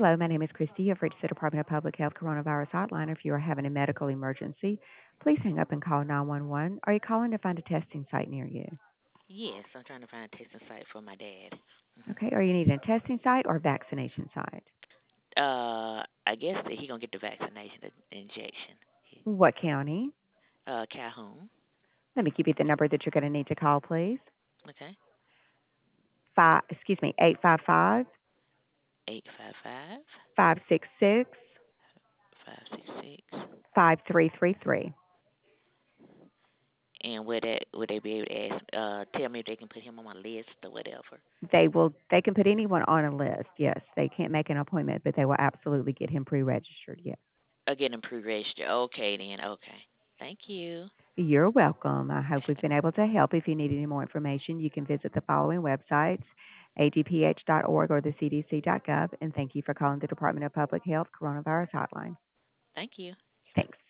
Hello, my name is Christy. You've reached the Department of Public Health Coronavirus Hotline. If you are having a medical emergency, please hang up and call 911. Are you calling to find a testing site near you? Yes, I'm trying to find a testing site for my dad. Okay, are you needing a testing site or vaccination site? I guess that he gonna get the vaccination, the injection. What county? Calhoun. Let me give you the number that you're going to need to call, please. Okay. 855 855 566 566. 5333. And would they be able to ask, tell me if they can put him on my list or whatever? They can put anyone on a list. Yes, they can't make an appointment, but they will absolutely get him pre-registered. Yes. Get him pre-registered. Okay then. Okay. Thank you. You're welcome. I hope we've been able to help. If you need any more information, you can visit the following websites, adph.org or the cdc.gov. And thank you for calling the Department of Public Health Coronavirus Hotline. Thank you. Thanks.